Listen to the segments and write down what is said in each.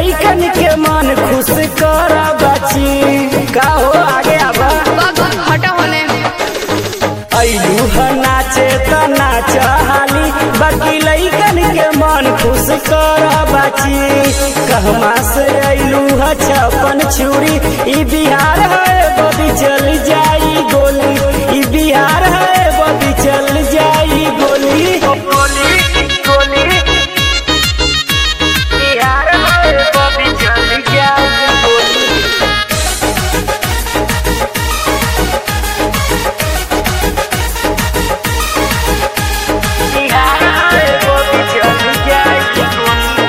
लइकन के मन खुश कर बची का हो आगे आबा हटा होने अइलू ह नाचे त नाच हाली बाकी लइकन के मन खुश कर बची कहमा से अइलू ह छपन छुरी ई बिहार है बबी चल जाई गोली ई बिहार है बबी चल जाई गोली गोली गोली बिहार है बबी चल जाई गोली बिहार है बबी चल जाई गोली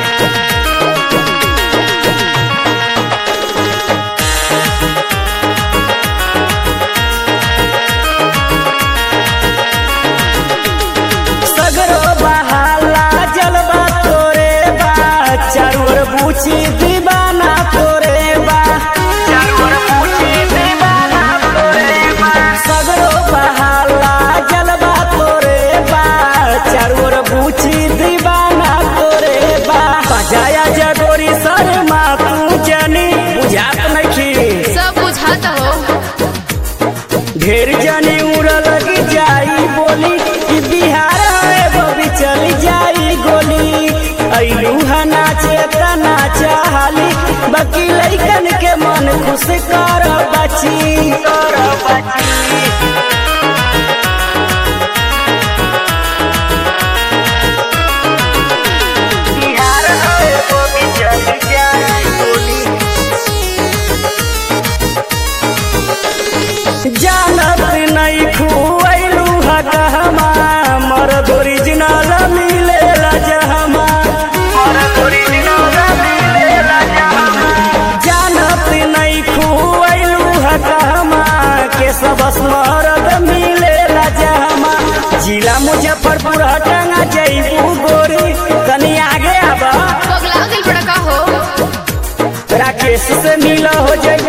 सगरो बहाला जलवा तोरे बा चारू ओर पूछी दीवाना तोरे बा चारू ओर पूछी दीवाना तोरे बा सगरो बहाला जलवा तोरे बा चारू ओर पूछी दीवाना तोरे बा बजाया जगोरी शर्मा तू जनी बुझात नखी सब बुझाता हो ढेर जनी उड़ लगी जाई बोली ई बिहार है बबी चल जाई गोली अइलू ह नाचे त नाच हाली बाकी लइकन के मन खुश कर बची बिहार है बबी चल जाई गोली जानत नहीं खुआलू ह कहमा मरद ओरिजिनल मिलेला जहमा मरद ओरिजिनल मिलेला जहमा जानत नहीं खुआलू ह कहमा के सब मरद मिलेला जहमा जिला मुजफ्फरपुर हटंगा जईबू गोरी तनी आगे आबा पगला दिल बड़ा का हो राकेश से मिला हो जाई